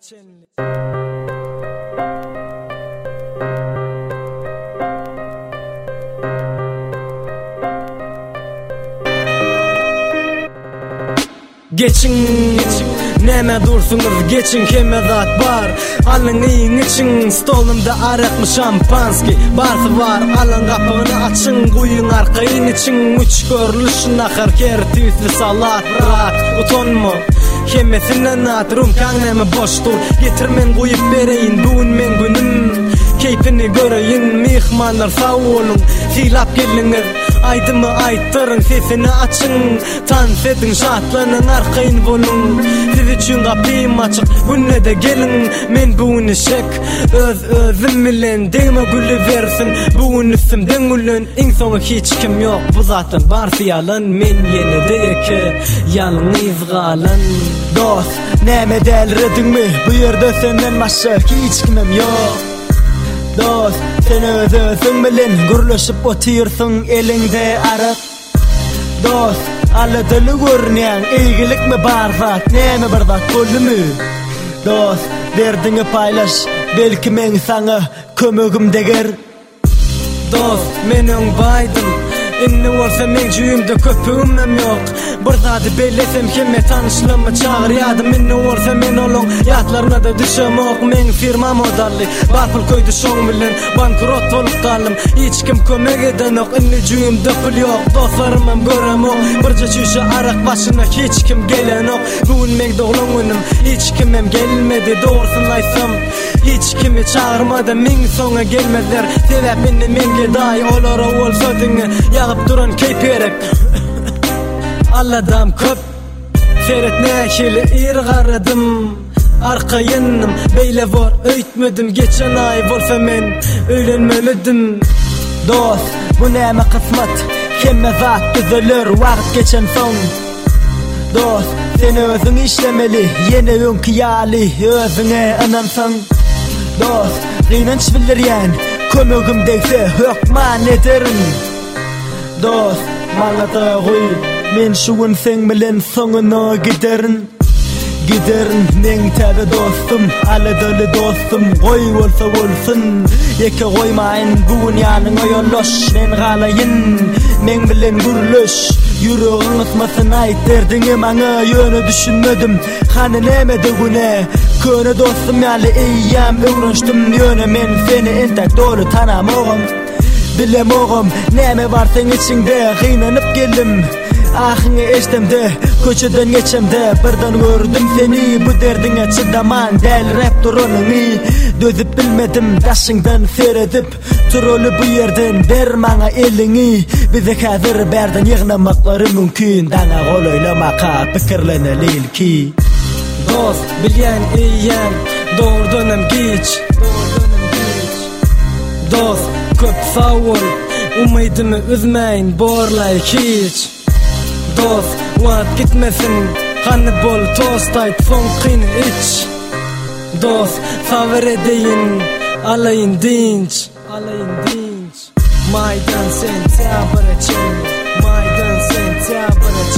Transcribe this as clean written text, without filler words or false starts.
Geçin, neme dursunuz geçin, keme zat var. Alın iyin için, stolumda arak mı şampanski barsı var. Alın kapını açın, kuyun arkayın için. Üç görülüşün akar kertüslü salat rahat. Utonma kemesinden at, rum kanemi boştur. Getirmen koyup bereyin, bugün men günüm. Keyfini göreyim, mihmanlar sağ olun. Silap geliniz, aydımı ayttırın, sesini açın. Tans edin, şatlanın, arkayın bolun. Siz için kapıyım açık, günne de gelin. Men bugün işek, özüm bilen. Deme gülü versin, bugün üstümden gülün. En sonu hiç kim yok, bu zaten barsı yalan. Men yine de eki, yalnız kalın. Dost, neme delredin mi? Bu yerde senden başka hiç kimim yok. Dost, sen özün bilen gürleşip otursun elinde arık. Dost, aladılı görünyen iyilik mi barzat, neme bardat golü mü? Dost, derdini paylaş, belki men sana kömögüm deger. Dost, menin baydım, inni olsa men jüyümde köpüğüm yok. Bir zady belesem kime tanışlığımı çağır yadım. Inni olsa men olun yatlarına da düşem ok. Men firma modalli, barpıl koydu şoň bilen bankrot olup kaldım. Hiç kim kömek eden ok, inni jüyümde pul yok. Dostlarımam görem ok, birce şüşe arak başına hiç kim gelen ok. Bugün men doğulun günüm, hiç kimem gelmedi. Doğrusun aysam, hiç kimi çağırmadı. Min soňa gelmediler, sebäpini menge daý olara ol sözüňe yağıp duran keyperek. Alladam köp, seyretne şeli ir garadım. Arkayınım, beyle var öýtmedim. Geçen ay bolsa men öýlenmelidim. Dost, bu näme kısmet, kemme zat düzelir wagt geçen soň. Dost, sen özüň işlemeli, yine öňki ýaly özüňe anansang. Dost, gynanç bildirýän kömegim degse hökman ederim. Dost, maňa da goý, men şugun sen bilen soňuna giderin. Giderin, men tabi dostum, aladılı dostum. Goý bolsa bolsun, eke goýmaýyn bugün ýanyňa ýollaş. Men galayyn, men bilen gürleş. Yüreğin ısmasın ayt derdiňi maňa, ýöne düşünmedim. Hany näme degune, köne dostum ýaly eýýäm öwrenşdim. Ýöne men seni entek dolu tanamagam. Bilemogam, näme bar sen içinde, gynanyp geldim. Ahyňy eşdemde, köçeden geçemde, birden gördüm seni. Bu derdiňe çydaman, dälrep duranyňy. Dözüp bilmedim, daşyňdan seredip turulu bu yerden ber maňa eliňi. Bize häzir berden ýygnamakları mümkin, daňa gol oýlamaka pikirleneli ki. Dost, bilýän eýýän, doğrudanam giç. Dost, köp sağ ol, umydymy üzmäýin, borlay hiç. Dost, wagt gitmesin, hany bol tost aýt, soňkyny iç. Dost, saber edeýin, alaýyn dinç. Maýdan sentyabr için, maýdan sentyabr